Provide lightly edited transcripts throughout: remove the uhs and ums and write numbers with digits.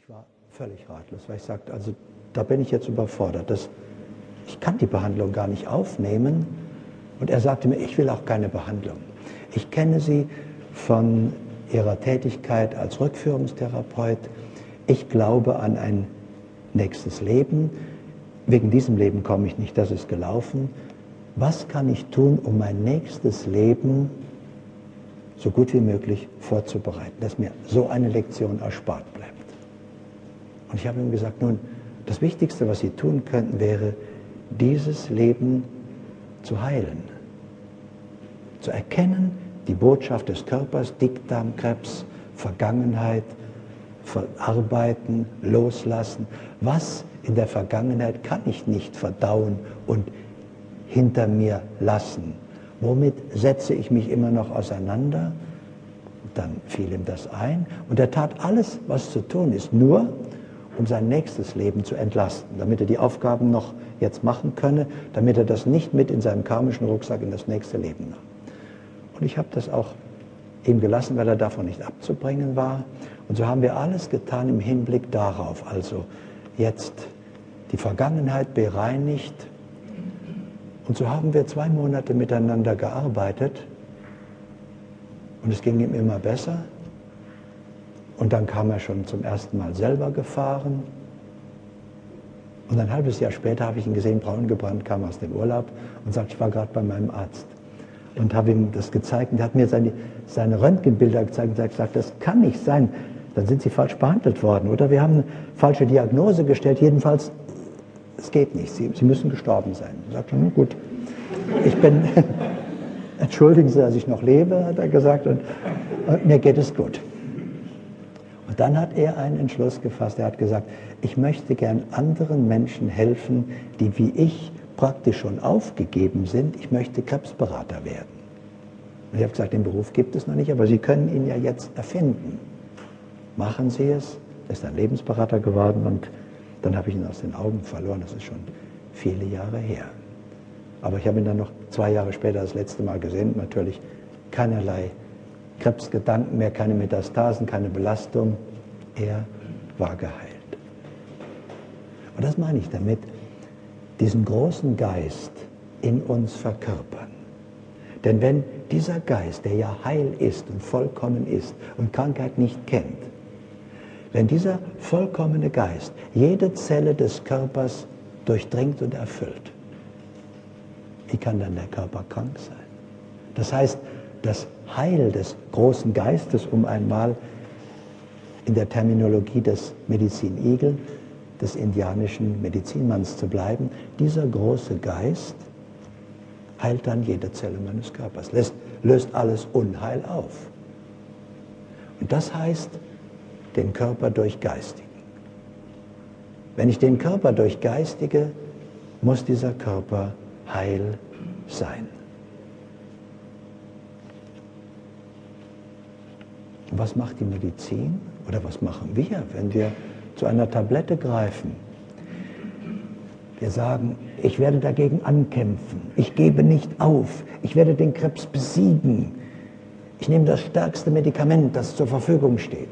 Ich war völlig ratlos, weil ich sagte, also da bin ich jetzt überfordert. Ich kann die Behandlung gar nicht aufnehmen. Und er sagte mir, ich will auch keine Behandlung. Ich kenne Sie von Ihrer Tätigkeit als Rückführungstherapeut. Ich glaube an ein nächstes Leben. Wegen diesem Leben komme ich nicht, das ist gelaufen. Was kann ich tun, um mein nächstes Leben so gut wie möglich vorzubereiten, dass mir so eine Lektion erspart bleibt? Und ich habe ihm gesagt, nun, das Wichtigste, was Sie tun könnten, wäre, dieses Leben zu heilen. Zu erkennen, die Botschaft des Körpers, Dickdarmkrebs, Vergangenheit, verarbeiten, loslassen. Was in der Vergangenheit kann ich nicht verdauen und hinter mir lassen? Womit setze ich mich immer noch auseinander? Dann fiel ihm das ein und er tat alles, was zu tun ist, nur um sein nächstes Leben zu entlasten, damit er die Aufgaben noch jetzt machen könne, damit er das nicht mit in seinem karmischen Rucksack in das nächste Leben nahm. Und ich habe das auch ihm gelassen, weil er davon nicht abzubringen war. Und so haben wir alles getan im Hinblick darauf, also jetzt die Vergangenheit bereinigt. Und so haben wir 2 Monate miteinander gearbeitet und es ging ihm immer besser. Und dann kam er schon zum ersten Mal selber gefahren. Und ein halbes Jahr später habe ich ihn gesehen, braun gebrannt, kam aus dem Urlaub und sagte, ich war gerade bei meinem Arzt. Und habe ihm das gezeigt und er hat mir seine Röntgenbilder gezeigt und gesagt, das kann nicht sein. Dann sind Sie falsch behandelt worden, oder? Wir haben eine falsche Diagnose gestellt. Jedenfalls, es geht nicht. Sie müssen gestorben sein. Er sagte, nun gut, entschuldigen Sie, dass ich noch lebe, hat er gesagt, und mir geht es gut. Und dann hat er einen Entschluss gefasst. Er hat gesagt, ich möchte gern anderen Menschen helfen, die wie ich praktisch schon aufgegeben sind. Ich möchte Krebsberater werden. Und ich habe gesagt, den Beruf gibt es noch nicht, aber Sie können ihn ja jetzt erfinden. Machen Sie es. Er ist ein Lebensberater geworden und dann habe ich ihn aus den Augen verloren. Das ist schon viele Jahre her. Aber ich habe ihn dann noch 2 Jahre später das letzte Mal gesehen. Natürlich keinerlei Krebsgedanken mehr, keine Metastasen, keine Belastung. Er war geheilt. Und das meine ich damit, diesen großen Geist in uns verkörpern. Denn wenn dieser Geist, der ja heil ist und vollkommen ist und Krankheit nicht kennt, wenn dieser vollkommene Geist jede Zelle des Körpers durchdringt und erfüllt, wie kann dann der Körper krank sein? Das heißt, das Heil des großen Geistes, um einmal in der Terminologie des Medizin-Igel, des indianischen Medizinmanns zu bleiben, dieser große Geist heilt dann jede Zelle meines Körpers, löst alles Unheil auf. Und das heißt, den Körper durchgeistigen. Wenn ich den Körper durchgeistige, muss dieser Körper heil sein. Und was macht die Medizin? Oder was machen wir, wenn wir zu einer Tablette greifen? Wir sagen, ich werde dagegen ankämpfen, ich gebe nicht auf, ich werde den Krebs besiegen. Ich nehme das stärkste Medikament, das zur Verfügung steht.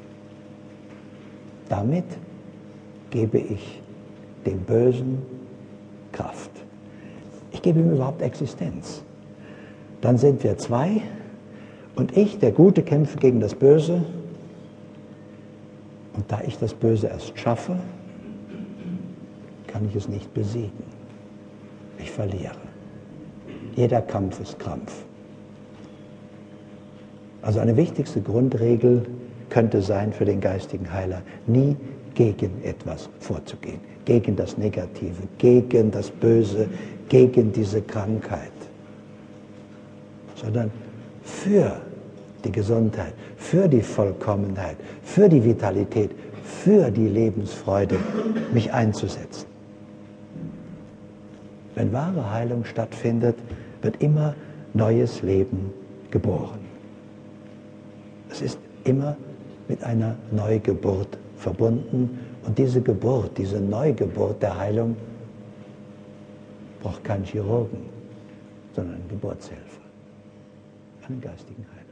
Damit gebe ich dem Bösen Kraft. Ich gebe ihm überhaupt Existenz. Dann sind wir 2 und ich, der Gute, kämpfe gegen das Böse. Und da ich das Böse erst schaffe, kann ich es nicht besiegen. Ich verliere. Jeder Kampf ist Krampf. Also eine wichtigste Grundregel könnte sein für den geistigen Heiler, nie gegen etwas vorzugehen. Gegen das Negative, gegen das Böse, gegen diese Krankheit. Sondern für die Gesundheit, für die Vollkommenheit, für die Vitalität, für die Lebensfreude mich einzusetzen. Wenn wahre Heilung stattfindet, wird immer neues Leben geboren. Es ist immer mit einer Neugeburt verbunden und diese Geburt, diese Neugeburt der Heilung braucht keinen Chirurgen, sondern einen Geburtshelfer, einen geistigen Heiler.